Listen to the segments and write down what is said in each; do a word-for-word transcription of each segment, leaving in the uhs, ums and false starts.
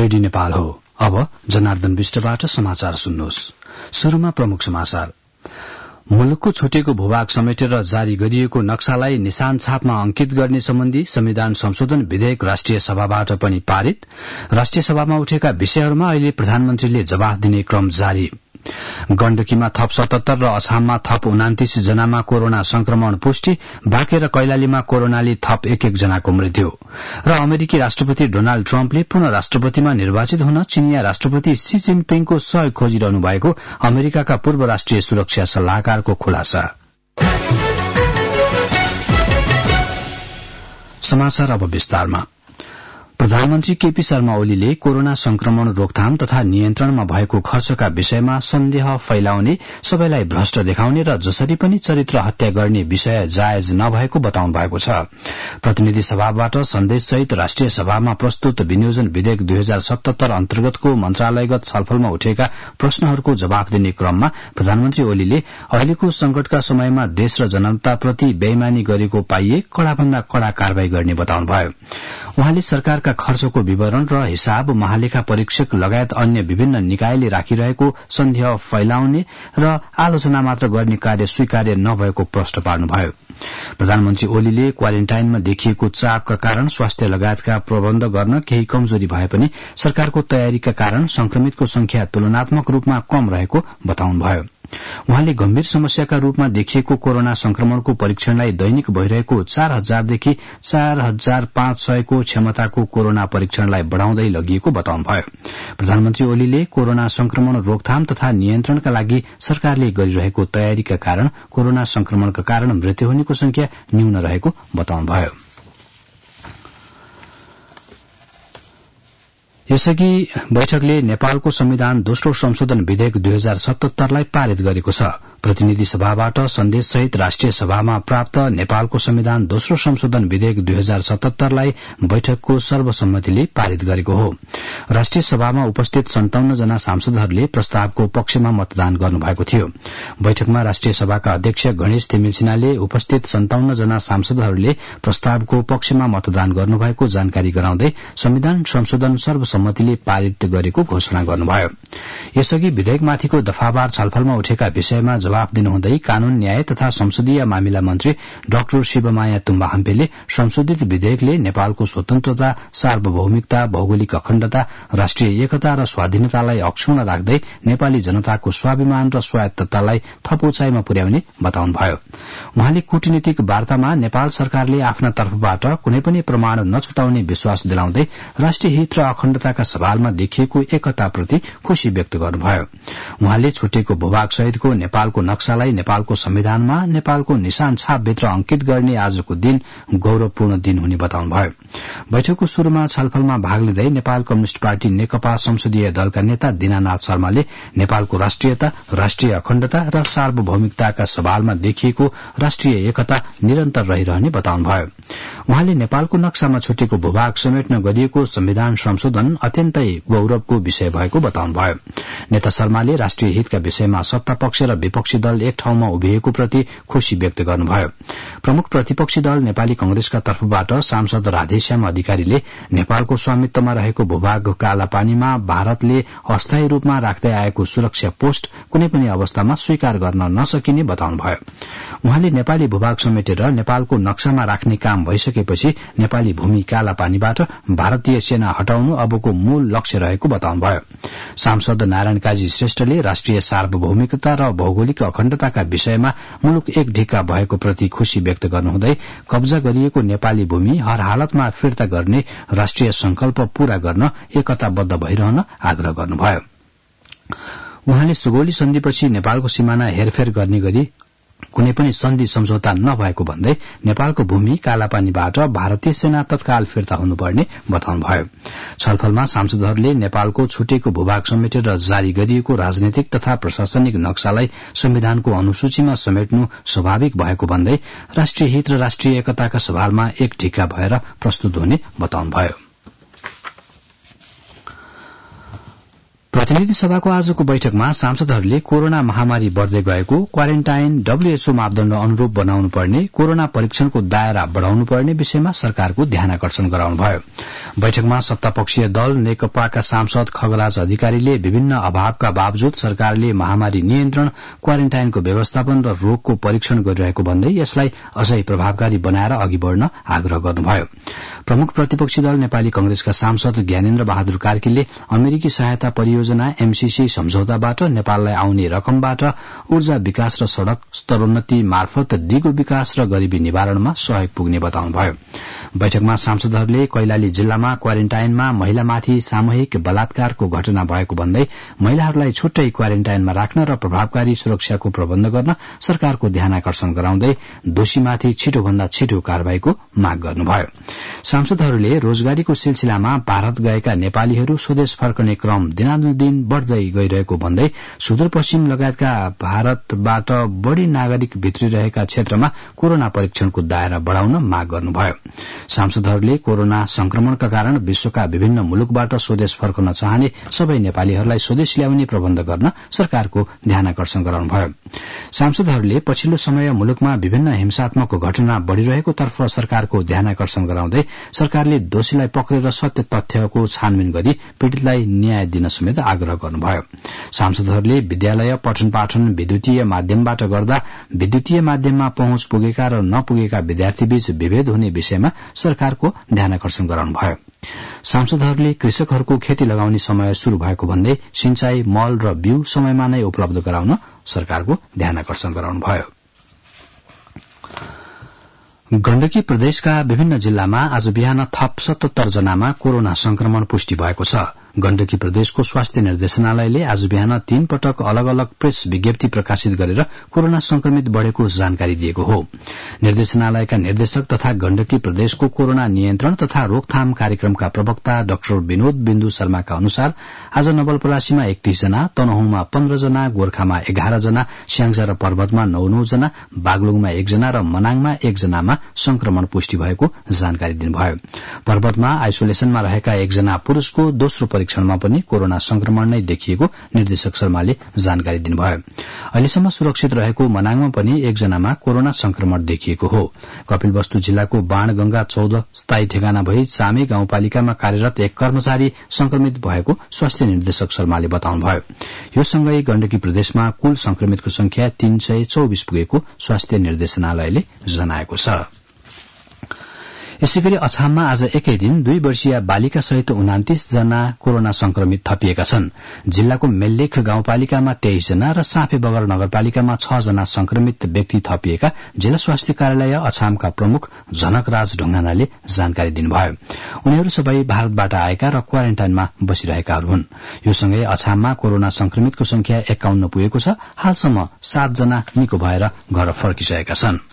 Radio Nepal हो। अब जनार्दन विष्टबाट समाचार सुन्नुहोस्। शुरूमा प्रमुख समाचार। मुलुकको छुटेको भूभाग समेटेर जारी गरिएको नक्सालाई निशान छापमा अंकित गर्ने सम्बन्धी संविधान संशोधन विधेयक राष्ट्रिय सभाबाट पनि पारित। राष्ट्रिय सभामा उठेका विषयहरूमा अहिले प्रधानमन्त्रीले जवाफ दिने क्रम जारी। गण्डकीमा थप सतहत्तर र अछाममा थप उनातिस जनामा कोरोना संक्रमण पुष्टि। बाँके र कैलालीमा कोरोनाले थप एक एक जनाको मृत्यु। र अमेरिकी राष्ट्रपति डोनाल्ड ट्रम्पले पुनः राष्ट्रपतिमा निर्वाचित हुन चिनिया राष्ट्रपति सी जिनपिङको सहयोग खोजिरहनु भएको अमेरिकाका पूर्व राष्ट्रिय सुरक्षा सल्लाहकारको खुलासा। समाचार अब विस्तारमा। प्रधानमन्त्री केपी शर्मा ओलीले कोरोना संक्रमण रोकथाम तथा नियन्त्रणमा भएको खर्चका विषयमा सन्देह फैलाउने, सबैलाई भ्रष्ट देखाउने र जसरी पनि चरित्र हत्या गर्ने विषय जायज नभएको बताउनु भएको छ। प्रतिनिधि सभाबाट सन्देशसहित राष्ट्रिय सभामा प्रस्तुत विनियोजन विधेयक दुई हजार सतहत्तर अन्तर्गतको मन्त्रालयगत छलफलमा उठेका प्रश्नहरूको जवाफ दिने क्रममा प्रधानमन्त्री ओलीले अहिलेको संकटका समयमा देश र जनताप्रति बेइमानी गरेको पाइए कड़ाभन्दा कड़ा कार्यवाही गर्ने बताउनुभयो। उहाँले सरकारका खर्चको विवरण र हिसाब महालेखा परीक्षक लगायत अन्य विभिन्न निकायले राखिरहेको सन्देह फैलाउने र आलोचना मात्र गर्ने कार्य स्वीकार्य नभएको प्रश्न पार्नुभयो। प्रधानमन्त्री ओलीले क्वारेन्टाइनमा देखिएको चापका कारण स्वास्थ्य लगायतका प्रबन्ध गर्न केही कमजोरी भए पनि सरकारको तयारीका कारण संक्रमितको संख्या तुलनात्मक रूपमा कम रहेको बताउनुभयो। उहाँले गम्भीर समस्याका रूपमा देखिएको कोरोना संक्रमणको परीक्षणलाई दैनिक भइरहेको चार हजारदेखि चार हजार पाँच सयको क्षमताको कोरोना परीक्षणलाई बढ़ाउँदै लगिएको बताउनुभयो। प्रधानमन्त्री ओलीले कोरोना संक्रमण रोकथाम तथा नियन्त्रणका लागि सरकारले गरिरहेको तयारीका कारण कोरोना संक्रमणका कारण मृत्यु हुनेको संख्या न्यून रहेको बताउनुभयो। यसअघि बैठकले नेपालको संविधान दोस्रो संशोधन विधेयक दुई हजार सतहत्तरलाई पारित गरेको छ। प्रतिनिधि सभाबाट सन्देशसहित राष्ट्रिय सभामा प्राप्त नेपालको संविधान दोस्रो संशोधन विधेयक दुई हजार सतहत्तरलाई बैठकको सर्वसम्मतिले पारित गरेको हो। राष्ट्रिय सभामा उपस्थित सन्ताउन्न जना सांसदहरूले प्रस्तावको पक्षमा मतदान गर्नुभएको थियो। बैठकमा राष्ट्रिय सभाका अध्यक्ष गणेश तिमिल सिन्हाले उपस्थित सन्ताउन्न जना सांसदहरूले प्रस्तावको पक्षमा मतदान गर्नुभएको जानकारी गराउँदै संविधान संशोधन सर्वसम्मतिले पारित गरेको घोषणा गर्नुभयो। यसअघि विधेयकमाथिको दफावार छलफलमा उठेका विषयमा जवाफ दिनुहुँदै कानून न्याय तथा संसदीय मामिला मन्त्री डाक्टर शिवमाया तुम्बा हम्पेले संशोधित विधेयकले नेपालको स्वतन्त्रता, सार्वभौमिकता, भौगोलिक अखण्डता, राष्ट्रिय एकता र स्वाधीनतालाई अक्षुण्ण राख्दै नेपाली जनताको स्वाभिमान र स्वायत्ततालाई थप उचाइमा पुर्याउने बताउनुभयो। उहाँले कूटनीतिक वार्तामा नेपाल सरकारले आफ्ना तर्फबाट कुनै पनि प्रमाण नछुटाउने विश्वास दिलाउँदै राष्ट्रिय हित र अखण्डताका सवालमा देखिएको एकताप्रति खुशी व्यक्त गर्नुभयो। उहाँले छुटेको भूभाग सहितको नेपालको नक्सालाई नेपालको संविधानमा नेपालको निशान छापभित्र अंकित गर्ने आजको दिन गौरवपूर्ण दिन हुने बताउनुभयो। बैठकको शुरूमा छलफलमा भाग लिँदै नेपाल कम्युनिष्ट पार्टी नेकपा संसदीय दलका नेता दीनानाथ शर्माले नेपालको राष्ट्रियता, राष्ट्रिय अखण्डता र सार्वभौमिकताका सवालमा देखिएको राष्ट्रिय एकता निरन्तर रहिरहने बताउनुभयो। उहाँले नेपालको नक्सामा छुटेको भूभाग समेट्न गरिएको संविधान संशोधन अत्यन्तै गौरवको विषय भएको बताउनुभयो। नेता शर्माले राष्ट्रिय हितका विषयमा सत्ता पक्ष र विपक्षी दल एक ठाउँमा उभिएको प्रति खुशी व्यक्त गर्नुभयो। प्रमुख प्रतिपक्षी दल नेपाली कंग्रेसका तर्फबाट सांसद राधेश्याम अधिकारीले नेपालको स्वामित्वमा रहेको भूभाग कालापानीमा भारतले अस्थायी रूपमा राख्दै आएको सुरक्षा पोस्ट कुनै पनि अवस्थामा स्वीकार गर्न नसकिने बताउनुभयो। उहाँले नेपाली भूभाग समेटेर नेपालको नक्सामा राख्ने काम भइसकेपछि नेपाली भूमि कालापानीबाट भारतीय सेना हटाउनु अबको मूल लक्ष्य रहेको बताउनुभयो। सांसद नारायण काजी श्रेष्ठले राष्ट्रिय सार्वभौमिकता र भौगोलिक अखण्डताका विषयमा मुलुक एक ढिक्का भएको प्रति खुशी व्यक्त गर्नुहुँदै कब्जा गरिएको नेपाली भूमि हर हालतमा फिर्ता गर्ने राष्ट्रिय संकल्प पूरा गर्न एकताबद्ध भइरहन आग्रह गर्नुभयो। उहाँले सुगौली सन्धिपछि नेपालको सिमाना हेरफेर गर्ने गरी कुनै पनि सन्धि सम्झौता नभएको भन्दै नेपालको भूमि कालापानीबाट भारतीय सेना तत्काल फिर्ता हुनुपर्ने बताउनुभयो। छलफलमा सांसदहरूले नेपालको छुटेको भूभाग समेटेर जारी गरिएको राजनैतिक तथा प्रशासनिक नक्सालाई संविधानको अनुसूचीमा समेट्नु स्वाभाविक भएको भन्दै राष्ट्रिय हित र राष्ट्रिय एकताका सवालमा एक ढिक्का भएर प्रस्तुत हुने बताउनुभयो। प्रतिनिधि सभाको आजको बैठकमा सांसदहरूले कोरोना महामारी बढ़दै गएको, क्वारेन्टाइन डब्ल्यूएचओ मापदण्ड अनुरूप बनाउनु पर्ने, कोरोना परीक्षणको दायरा बढ़ाउनु पर्ने विषयमा सरकारको ध्यानाकर्षण गराउनुभयो। बैठकमा सत्तापक्षीय दल नेकपाका सांसद खगराज अधिकारीले विभिन्न अभावका बावजुद सरकारले महामारी नियन्त्रण, क्वारेन्टाइनको व्यवस्थापन र रोगको परीक्षण गरिरहेको भन्दै यसलाई अझै प्रभावकारी बनाएर अघि बढ़न आग्रह गर्नुभयो। प्रमुख प्रतिपक्षी दल नेपाली कंग्रेसका सांसद ज्ञानेन्द्र बहादुर कार्कीले अमेरिकी सहायता परियोजना एमसीसी सम्झौताबाट नेपाललाई आउने रकमबाट ऊर्जा विकास र सड़क स्तरोन्नति मार्फत दिगो विकास र गरीबी निवारणमा सहयोग पुग्ने बताउनुभयो। बैठकमा सांसदहरूले कैलाली जिल्लामा क्वारेन्टाइनमा महिलामाथि सामूहिक बलात्कारको घटना भएको भन्दै महिलाहरूलाई छुट्टै क्वारेन्टाइनमा राख्न र प्रभावकारी सुरक्षाको प्रबन्ध गर्न सरकारको ध्यानाकर्षण गराउँदै दोषीमाथि छिटोभन्दा छिटो कार्यवाहीको माग गर्नुभयो। सांसदहरूले रोजगारीको सिलसिलामा भारत गएका नेपालीहरू स्वदेश फर्कने क्रम दिनानुदिन बढ़दै गइरहेको भन्दै सुदूरपश्चिम लगायतका भारतबाट बढ़ी नागरिक भित्रिरहेका क्षेत्रमा कोरोना परीक्षणको दायरा बढ़ाउन माग गर्नुभयो। सांसदहरूले कोरोना संक्रमणका कारण विश्वका विभिन्न मुलुकबाट स्वदेश फर्कन चाहने सबै नेपालीहरूलाई स्वदेश ल्याउने प्रबन्ध गर्न सरकारको ध्यानाकर्षण गराउनुभयो। सांसदहरूले पछिल्लो समय मुलुकमा विभिन्न हिंसात्मक घटना बढ़िरहेको तर्फ सरकारको ध्यानाकर्षण गराउँदै सरकारले दोषीलाई पक्रेर सत्य तथ्यको छानबिन गरी पीड़ितलाई न्याय दिन समेत आग्रह गर्नुभयो। सांसदहरूले विद्यालय पठन पाठन विद्युतीय माध्यमबाट गर्दा विद्युतीय माध्यममा पहुँच पुगेका र नपुगेका विद्यार्थीबीच विभेद हुने विषयमा सरकारको ध्यानाकर्षण गराउनुभयो। सांसदहरूले कृषकहरूको खेती लगाउने समय शुरू भएको भन्दै सिंचाई मल र बिउ समयमा नै उपलब्ध गराउन सरकारको ध्यानाकर्षण गराउनुभयो। गण्डकी प्रदेशका विभिन्न जिल्लामा आज बिहान थप सतहत्तर जनामा कोरोना संक्रमण पुष्टि भएको छ। गण्डकी प्रदेशको स्वास्थ्य निर्देशनालयले आज बिहान तीन पटक अलग अलग प्रेस विज्ञप्ति प्रकाशित गरेर कोरोना संक्रमित बढ़ेको जानकारी दिएको हो। निर्देशनालयका निर्देशक तथा गण्डकी प्रदेशको कोरोना नियन्त्रण तथा रोकथाम कार्यक्रमका प्रवक्ता डाक्टर विनोद बिन्दु शर्माका अनुसार आज नवलपरासीमा एकतीस जना, तनहुँमा पन्ध्र जना, गोर्खामा एघार जना, स्याङ्जा र पर्वतमा नौ नौ जना, बागलुङमा एकजना र मनाङमा एकजनामा संक्रमण पुष्टि भएको जानकारी दिनुभयो। पर्वतमा आइसोलेसनमा रहेका एकजना पुरूषको दोस्रो परीक्षणमा पनि कोरोना संक्रमण नै देखिएको निर्देशक शर्माले जानकारी दिनुभयो। अहिलेसम्म सुरक्षित रहेको मनाङमा पनि एकजनामा कोरोना संक्रमण देखिएको हो। कपिलवस्तु जिल्लाको बाणगंगा चौध स्थायी ठेगाना भई चामे गाउँपालिकामा कार्यरत एक कर्मचारी संक्रमित भएको स्वास्थ्य निर्देशक शर्माले बताउनुभयो। यो सँगै गण्डकी प्रदेशमा कुल संक्रमितको संख्या तीन सय चौबिस पुगेको स्वास्थ्य निर्देशनालयले जनाएको छ। यसैगरी अछाममा आज एकै दिन दुई वर्षीय बालिका सहित उनातीस जना कोरोना संक्रमित थपिएका छन्। जिल्लाको मेल्लेख गाउँपालिकामा तेइस जना र साँफेबगर नगरपालिकामा छ जना संक्रमित व्यक्ति थपिएका जिल्ला स्वास्थ्य कार्यालय अछामका प्रमुख जनकराज ढुंगानाले जानकारी दिनुभयो। उनीहरू सबै भारतबाट आएका र क्वारेन्टाइनमा बसिरहेकाहरू हुन्। यो सँगै अछाममा कोरोना संक्रमितको संख्या एकाउन्न पुगेको छ। हालसम्म सात जना निको भएर घर फर्किसकेका छन्।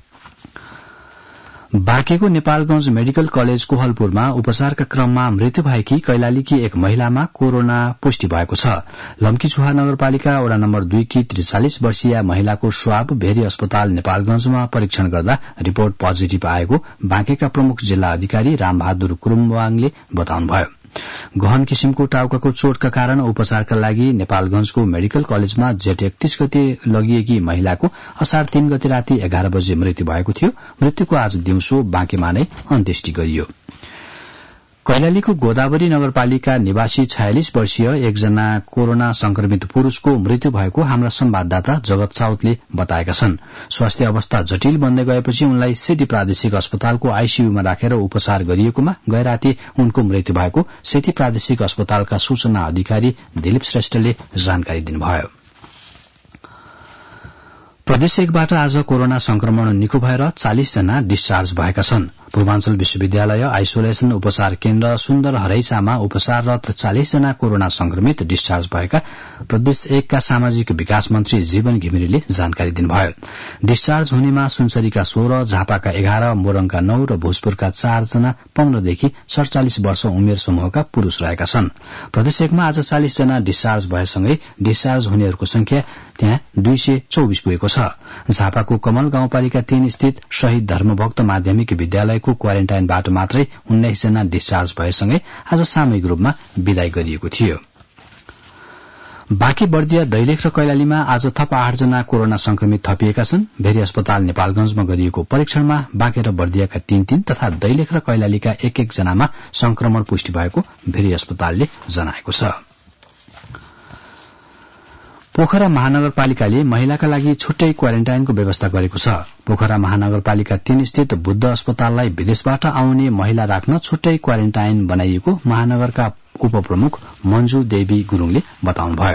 बाँकेको नेपालगंज मेडिकल कलेज कोहलपुरमा उपचारका क्रममा मृत्यु भएकी कैलालीकी एक महिलामा कोरोना पुष्टि भएको छ। लम्कीचुहा नगरपालिका वडा नम्बर दुई की त्रिचालिस वर्षीय महिलाको स्वाब भेरी अस्पताल नेपालगंजमा परीक्षण गर्दा रिपोर्ट पोजिटिभ आएको बाँकेका प्रमुख जिल्ला अधिकारी रामबहादुर कुरुम्बाङले बताउनुभयो। गहन किसिमको टाउकाको चोटका कारण उपचारका लागि नेपालगंजको मेडिकल कलेजमा जेठ एकतीस गते लगिएकी महिलाको असार तीन गते राति एघार बजे मृत्यु भएको थियो। मृत्युको आज दिउँसो बाँकेमा नै अन्त्येष्टि गरियो। कैलालीको गोदावरी नगरपालिका निवासी छयालिस वर्षीय एकजना कोरोना संक्रमित पुरूषको मृत्यु भएको हाम्रा संवाददाता जगत साउदले बताएका छन्। स्वास्थ्य अवस्था जटिल बन्दै गएपछि उनलाई सेती प्रादेशिक अस्पतालको आईसीयूमा राखेर उपचार गरिएकोमा गए राति उनको मृत्यु भएको सेती प्रादेशिक अस्पतालका सूचना अधिकारी दिलीप श्रेष्ठले जानकारी दिनुभयो। प्रदेश एकबाट आज कोरोना संक्रमण निको भएर चालिस जना डिस्चार्ज भएका छन्। पूर्वाञ्चल विश्वविद्यालय आइसोलेसन उपचार केन्द्र सुन्दर हरैचामा उपचाररत चालिस जना कोरोना संक्रमित डिस्चार्ज भएका प्रदेश एकका सामाजिक विकास मन्त्री जीवन घिमिरेले जानकारी दिनुभयो। डिस्चार्ज हुनेमा सुनसरीका सोह्र, झापाका एघार, मोरङका नौ र भोजपुरका चार जना पन्ध्रदेखि सड़चालिस वर्ष उमेर समूहका पुरूष रहेका छन्। प्रदेश एकमा आज चालिस जना डिस्चार्ज भएसँगै डिस्चार्ज हुनेहरूको संख्या त्यहाँ दुई सय चौबिस पुगेको छ। झापाको कमल गाउँपालिका तीन स्थित शहीद धर्मभक्त माध्यमिक विद्यालयको क्वारेन्टाइनबाट मात्रै उन्नाइस जना डिस्चार्ज भएसँगै आज सामूहिक रूपमा विदाई गरिएको थियो। बाँकी बर्दिया, दैलेख र कैलालीमा आज थप आठ जना कोरोना संक्रमित थपिएका छन्। भेरी अस्पताल नेपालगंजमा गरिएको परीक्षणमा बाँके र बर्दियाका तीन तीन तथा दैलेख र कैलालीका एक एक जनामा संक्रमण पुष्टि भएको भेरी अस्पतालले जनाएको छ। पोखरा महानगरपालिकाले महिलाका लागि छुट्टै क्वारेन्टाइनको व्यवस्था गरेको छ। पोखरा महानगरपालिका तीन स्थित बुद्ध अस्पताललाई विदेशबाट आउने महिला राख्न छुट्टै क्वारेन्टाइन बनाइएको महानगरका उपप्रमुख मन्जु देवी गुरूङले बताउनुभयो।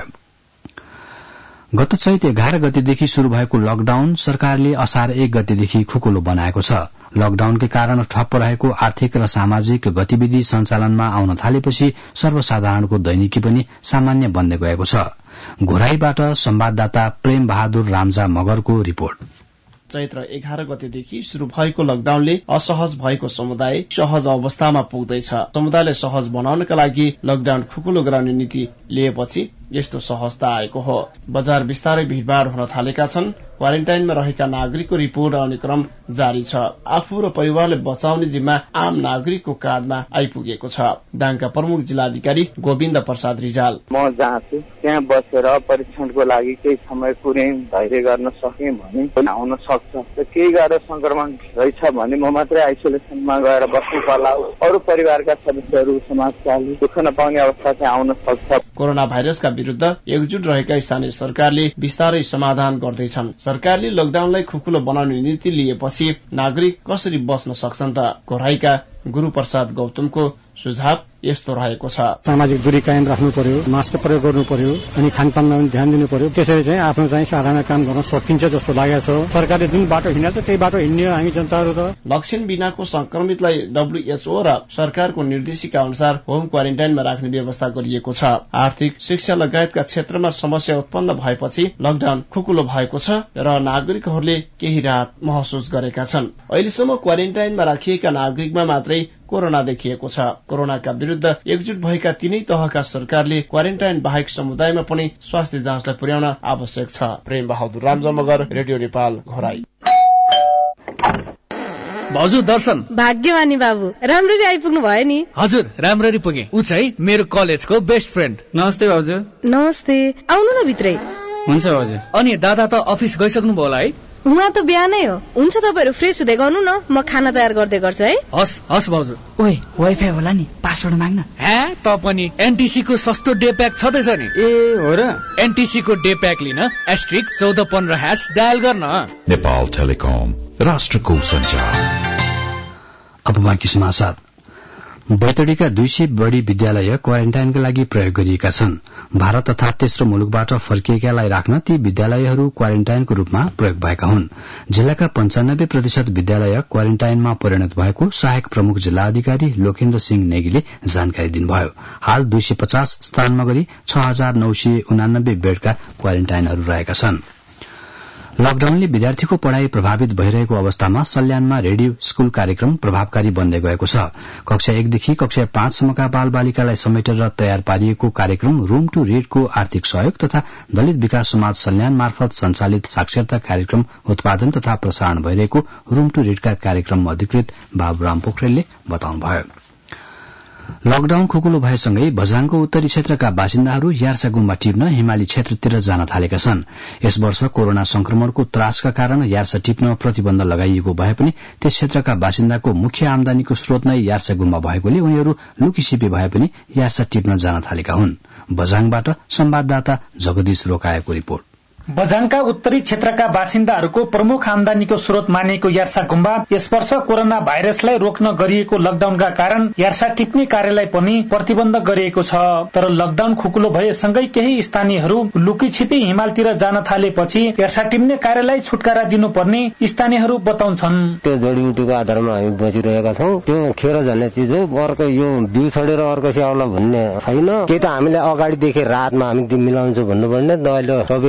गत चैत एघार गतेदेखि शुरू भएको लकडाउन सरकारले असार एक गतेदेखि खुकुलो बनाएको छ। लकडाउनकै कारण ठप्प रहेको आर्थिक र सामाजिक गतिविधि सञ्चालनमा आउन थालेपछि सर्वसाधारणको दैनिकी पनि सामान्य बन्दै गएको छ। घोराईबाट संवाददाता प्रेम बहादुर रामजा मगरको रिपोर्ट। चैत्र एघार गतेदेखि शुरू भएको लकडाउनले असहज भएको समुदाय सहज अवस्थामा पुग्दैछ। समुदायलाई सहज बनाउनका लागि लकडाउन खुकुलो गराउने नीति लिएपछि यस्तो सहजता आएको हो। बजार बिस्तारै भीड़भाड़ हुन थालेका छन्। क्वारेन्टाइनमा रहेका नागरिकको रिपोर्ट आउने क्रम जारी छ। आफू र परिवारलाई बचाउने जिम्मा आम नागरिकको काँधमा आइपुगेको छ। दाङका प्रमुख जिल्लाधिकारी गोविन्द प्रसाद रिजाल, म जहाँ छु त्यहाँ बसेर परीक्षणको लागि केही समय कुनै धैर्य गर्न सके भने आउन सक्छ। केही गरेर संक्रमण रहेछ भने म मात्रै आइसोलेसनमा गएर बस्नु पर्ला। अरू परिवारका सदस्यहरू समाजका दुःख नपाउने अवस्था चाहिँ आउन सक्छ। कोरोना भाइरसका विरूद्ध एकजुट रहेका स्थानीय सरकारले बिस्तारै समाधान गर्दैछन्। सरकारले लकडाउनलाई खुकुलो बनाउने नीति लिएपछि नागरिक कसरी बस्न सक्छन् त? घोराईका गुरूप्रसाद गौतमको सुझाव यस्तो रहेको छ। सामाजिक दूरी कायम राख्नु पर्यो, मास्क प्रयोग गर्नु पर्यो, अनि खानपानमा पनि ध्यान दिनु पर्यो। त्यसरी चाहिँ आफ्नो चाहिँ साधारण काम गर्न सकिन्छ जस्तो लागेको छ। सरकारले जुन बाटो हिँड्छ त्यही बाटो हिँड्ने हामी जनताहरू त। लक्षण बिनाको संक्रमितलाई डब्ल्यूएचओ र सरकारको निर्देशिका अनुसार होम क्वारेन्टाइनमा राख्ने व्यवस्था गरिएको छ। आर्थिक, शिक्षा लगायतका क्षेत्रमा समस्या उत्पन्न भएपछि लकडाउन खुकुलो भएको छ र नागरिकहरूले केही राहत महसुस गरेका छन्। अहिलेसम्म क्वारेन्टाइनमा राखिएका नागरिकमा मात्रै कोरोना देखिएको छ। कोरोनाका विरूद्ध एकजुट भएका तीनै तहका सरकारले क्वारेन्टाइन बाहेक समुदायमा पनि स्वास्थ्य जाँचलाई पुर्याउन आवश्यक छ। प्रेम बहादुर रामजमगर, रेडियो नेपाल, घोराई। भाउजू दर्शन। भाग्यमानी बाबु, राम्ररी आइपुग्नु भयो नि। हजुर, राम्ररी पुगे। ऊ चाहिँ मेरो कलेजको बेस्ट फ्रेन्ड। नमस्ते भाउजू। नमस्ते, आउनु न भित्रै। हुन्छ भाउजू। अनि दादा त अफिस गइसक्नु भयो होला है? उहाँ त बिहानै हो। हुन्छ, तपाईँहरू फ्रेस हुँदै गर्नु न, म खाना तयार गर्दै गर्छु है। हस् हस् भाउजू। ओए, वाइफाई होला नि, पासवर्ड माग्न। हे, त पनि एनटीसी को सस्तो डे प्याक छँदैछ नि। ए हो र? एनटीसी को डे प्याक लिन एस्ट्रिक चौध पन्ध्र ह्यास डायल गर्न। नेपाल टेलिकम, राष्ट्रको सञ्चार। अब बाँकी समाचार। बैतडीका दुई सय बढ़ी विद्यालय क्वारेन्टाइनका लागि प्रयोग गरिएका छन्। भारत तथा तेस्रो मुलुकबाट फर्किएकालाई राख्न ती विद्यालयहरू क्वारेन्टाइनको रूपमा प्रयोग भएका हुन्। जिल्लाका पञ्चानब्बे प्रतिशत विद्यालय क्वारेन्टाइनमा परिणत भएको सहायक प्रमुख जिल्ला अधिकारी लोकेन्द्र सिंह नेगीले जानकारी दिनुभयो। हाल दुई सय पचास स्थानमा गरी छ हजार नौ सय उनानब्बे बेडका क्वारेन्टाइनहरू रहेका छन्। लकडाउनले विद्यार्थीको पढ़ाई प्रभावित भइरहेको अवस्थामा सल्यानमा रेडियो स्कूल कार्यक्रम प्रभावकारी बन्दै गएको छ। कक्षा एकदेखि कक्षा पाँचसम्मका बाल बालिकालाई समेटेर तयार पारिएको कार्यक्रम रूम टू रिडको आर्थिक सहयोग तथा दलित विकास समाज सल्यान मार्फत संचालित साक्षरता कार्यक्रम उत्पादन तथा प्रसारण भइरहेको रूम टू रिडका कार्यक्रम अधिकृत बाबुराम पोखरेलले बताउनुभयो। लकडाउन खुकुलो भएसँगै बझाङको उत्तरी क्षेत्रका बासिन्दाहरू यार्सा गुम्बा टिप्न हिमाली क्षेत्रतिर जान थालेका छन्। यस वर्ष कोरोना संक्रमणको त्रासका कारण यार्सा टिप्न प्रतिबन्ध लगाइएको भए पनि त्यस क्षेत्रका बासिन्दाको मुख्य आमदानीको स्रोत नै यार्सा गुम्बा भएकोले उनीहरू लुकीछिपी भए पनि यार्सा टिप्न जान थालेका हुन्। बझाङबाट संवाददाता जगदीश रोकाएको रिपोर्ट। बझाङका उत्तरी क्षेत्रका बासिन्दाहरूको प्रमुख आमदानीको स्रोत मानिएको यार्सा गुम्बा यस वर्ष कोरोना भाइरसलाई रोक्न गरिएको लकडाउनका कारण यार्सा टिप्ने कार्यलाई पनि प्रतिबन्ध गरिएको छ। तर लकडाउन खुकुलो भएसँगै केही स्थानीयहरू लुकीछिपी हिमालतिर जान थालेपछि यार्सा टिप्ने कार्यलाई छुटकारा दिनुपर्ने स्थानीयहरू बताउँछन्। त्यो जडीबुटीको आधारमा हामी बचिरहेका छौँ। त्यो खेर झन्ने चिज हो। अर्को यो बिउ छोडेर अर्को स्याउला भन्ने छैन। के त हामीले अगाडिदेखि रातमा हामी मिलाउँछौँ भन्नुपर्ने। अहिले सबै केटा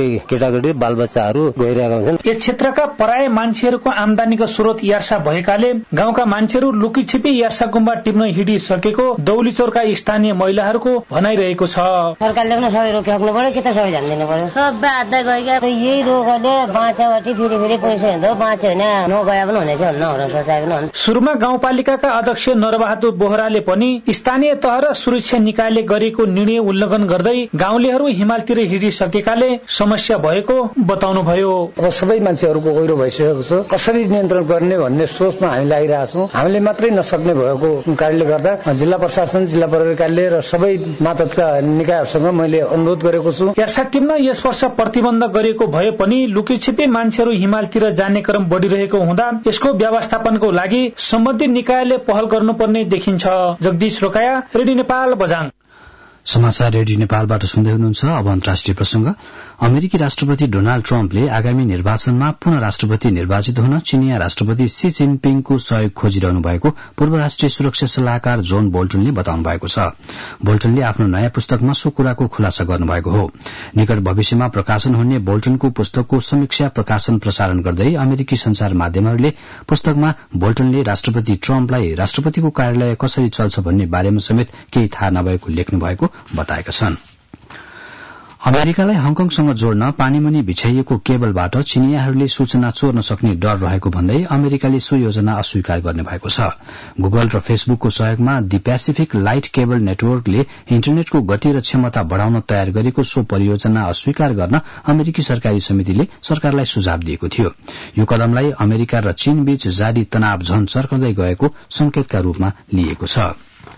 केटाकेटी बालबच्चाहरू गइरहेका हुन्छन्। यस क्षेत्रका पराय मान्छेहरूको आमदानीको स्रोत यार्सा भएकाले गाउँका मान्छेहरू लुकीछिपी यार्सा गुम्बा टिप्न हिँडिसकेको दौलीचौरका स्थानीय महिलाहरूको भनाइरहेको छ। सरकारले पनि सबै रोकिराख्नु पर्यो कि त सबै ध्यान दिनु पर्यो। सबै हात्दै गइगयो यही रोगले बाँच्योपछि फेरि फेरि पैसा हिँड्दो बाँच्यो भने नगए पनि हुनेछ भन्नु हाम्रो सोचाइ पनि हुन्छ। सुरुमा गाउँपालिकाका अध्यक्ष नरबहादुर बोहराले पनि स्थानीय तह र सुरक्षा निकायले गरेको निर्णय उल्लङ्घन गर्दै गाउँलेहरू हिमालतिर हिँडिसकेकाले समस्या भएको बताउनुभयो। अब सबै मान्छेहरूको गहिरो भइसकेको छ, कसरी नियन्त्रण गर्ने भन्ने सोचमा हामी लागिरहेका छौँ। हामीले मात्रै नसक्ने भएको कारणले गर्दा जिल्ला प्रशासन, जिल्ला प्रहरी कार्यालय र सबै मातहतका निकायहरूसँग मैले अनुरोध गरेको छु। यार्सा टिप्न यस वर्ष प्रतिबन्ध गरिएको भए पनि लुकीछिपी मान्छेहरू हिमालतिर जाने क्रम बढ़िरहेको हुँदा यसको व्यवस्थापनको लागि सम्बन्धित निकायले पहल गर्नुपर्ने देखिन्छ। जगदीश रोकाया, रेडियो नेपाल, बझाङ। समाचार रेडियो नेपालबाट सुन्दै हुनुहुन्छ। अब अन्तर्राष्ट्रिय प्रसंग। अमेरिकी राष्ट्रपति डोनाल्ड ट्रम्पले आगामी निर्वाचनमा पुनः राष्ट्रपति निर्वाचित हुन चिनिया राष्ट्रपति सी जिनपिङको सहयोग खोजिरहनु भएको पूर्व राष्ट्रिय सुरक्षा सल्लाहकार जोन बोल्टनले बताउनु भएको छ। बोल्टनले आफ्नो नयाँ पुस्तकमा सो कुराको खुलासा गर्नुभएको हो। निकट भविष्यमा प्रकाशन हुने बोल्टनको पुस्तकको समीक्षा प्रकाशन प्रसारण गर्दै अमेरिकी संचार माध्यमहरूले पुस्तकमा बोल्टनले राष्ट्रपति ट्रम्पलाई राष्ट्रपतिको कार्यालय कसरी चल्छ भन्ने बारेमा समेत केही थाहा नभएको लेख्नु भएको बताएका छन्। अमेरिकालाई हङकङसँग जोड्न पानीमुनि बिछाइएको केबलबाट चिनियाहरूले सूचना चोर्न सक्ने डर रहेको भन्दै अमेरिकाले सो योजना अस्वीकार गर्ने भएको छ। गुगल र फेसबुकको सहयोगमा दि पेसिफिक लाइट केबल नेटवर्कले इन्टरनेटको गति र क्षमता बढ़ाउन तयार गरेको सो परियोजना अस्वीकार गर्न अमेरिकी सरकारी समितिले सरकारलाई सुझाव दिएको थियो। यो कदमलाई अमेरिका र चीनबीच जारी तनाव झन चर्कदै गएको संकेतका रूपमा लिएको छ।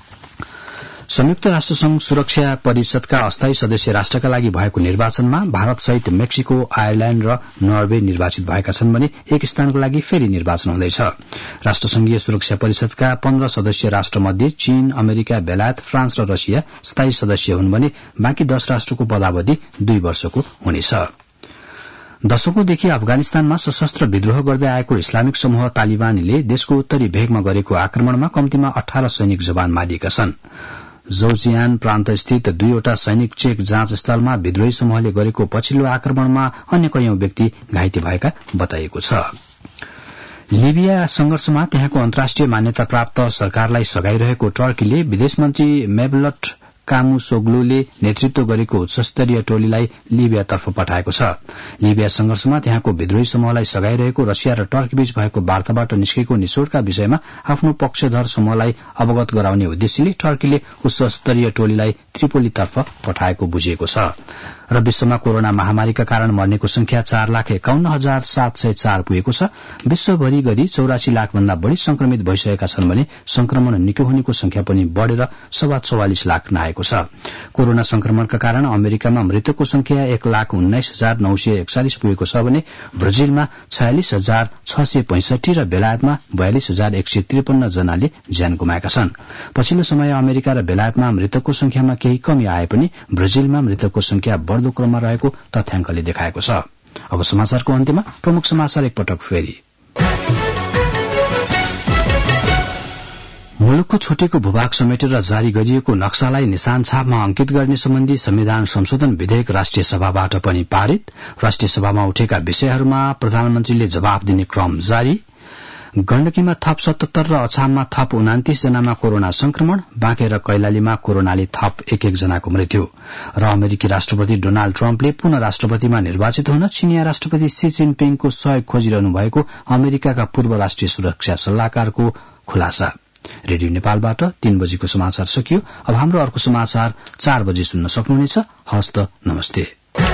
संयुक्त राष्ट्रसंघ सुरक्षा परिषदका अस्थायी सदस्य राष्ट्रका लागि भएको निर्वाचनमा भारत सहित मेक्सिको, आयरल्याण्ड र नर्वे निर्वाचित भएका छन् भने एक स्थानको लागि फेरि निर्वाचन हुँदैछ। राष्ट्रसंघीय सुरक्षा परिषदका पन्ध्र सदस्य राष्ट्रमध्ये चीन, अमेरिका, बेलायत, फ्रान्स र रसिया स्थायी सदस्य हुन् भने बाँकी दश राष्ट्रको पदावधि दुई वर्षको हुनेछ। दशकौंदेखि अफगानिस्तानमा सशस्त्र विद्रोह गर्दै आएको इस्लामिक समूह तालिबानले देशको उत्तरी भेगमा गरेको आक्रमणमा कम्तीमा अठार सैनिक जवान मारिएका छन्। जौजियान प्रान्त स्थित दुईवटा सैनिक चेक जाँच स्थलमा विद्रोही समूहले गरेको पछिल्लो आक्रमणमा अन्य कैयौं व्यक्ति घाइते भएका बताइएको छ। लिबिया संघर्षमा त्यहाँको अन्तर्राष्ट्रिय मान्यता प्राप्त सरकारलाई सघाइरहेको टर्कीले विदेश मन्त्री मेभलट कामुसोग्लुले नेतृत्व गरेको उच्चस्तरीय टोलीलाई लिबियातर्फ पठाएको छ। लिबिया संघर्षमा त्यहाँको विद्रोही समूहलाई सघाइरहेको रसिया र टर्कीबीच भएको वार्ताबाट निस्केको निचोडका विषयमा आफ्नो पक्षधर समूहलाई अवगत गराउने उद्देश्यले टर्कीले उच्चस्तरीय टोलीलाई त्रिपोलीतर्फ पठाएको बुझिएको छ। र विश्वमा कोरोना महामारीका कारण मर्नेको संख्या चार लाख एकाउन्न हजार सात सय चार पुगेको छ। विश्वभरि गरी चौरासी लाख भन्दा बढ़ी संक्रमित भइसकेका छन् भने संक्रमण निको हुनेको संख्या पनि बढ़ेर सवा चौवालिस लाख नआएको छ। कोरोना संक्रमणका कारण अमेरिकामा मृतकको संख्या एक लाख उन्नाइस हजार नौ सय एकचालिस पुगेको छ भने ब्राजिलमा छयालिस हजार छ सय पैंसठी र बेलायतमा बयालिस हजार एक सय त्रिपन्न जनाले ज्यान गुमाएका छन्। पछिल्लो समय अमेरिका र बेलायतमा मृतकको संख्यामा केही कमी आए पनि ब्राजिलमा मृतकको संख्या बढ़दो क्रममा रहेको तथ्याङ्कले देखाएको छ। अब समाचारको अन्त्यमा प्रमुख समाचार एकपटक फेरि। मुलुकको छुटेको भूभाग समेटेर जारी गरिएको नक्सालाई निशान छापमा अंकित गर्ने सम्बन्धी संविधान संशोधन विधेयक राष्ट्रिय सभाबाट पनि पारित। राष्ट्रिय सभामा उठेका विषयहरूमा प्रधानमन्त्रीले जवाफ दिने क्रम जारी। गण्डकीमा थप सतहत्तर र अछाममा थप उनातिस जनामा कोरोना संक्रमण। बाँके र कैलालीमा कोरोनाले थप एक एक जनाको मृत्यु। र अमेरिकी राष्ट्रपति डोनाल्ड ट्रम्पले पुनः राष्ट्रपतिमा निर्वाचित हुन चिनिया राष्ट्रपति सी जिनपिङको सहयोग खोजिरहनु भएको अमेरिकाका पूर्व राष्ट्रिय सुरक्षा सल्लाहकारको खुलासा। रेडियो नेपालबाट तीन बजेको समाचार सकियो। अब हाम्रो अर्को समाचार चार बजे सुन्न सक्नुहुनेछ। हस्त नमस्ते।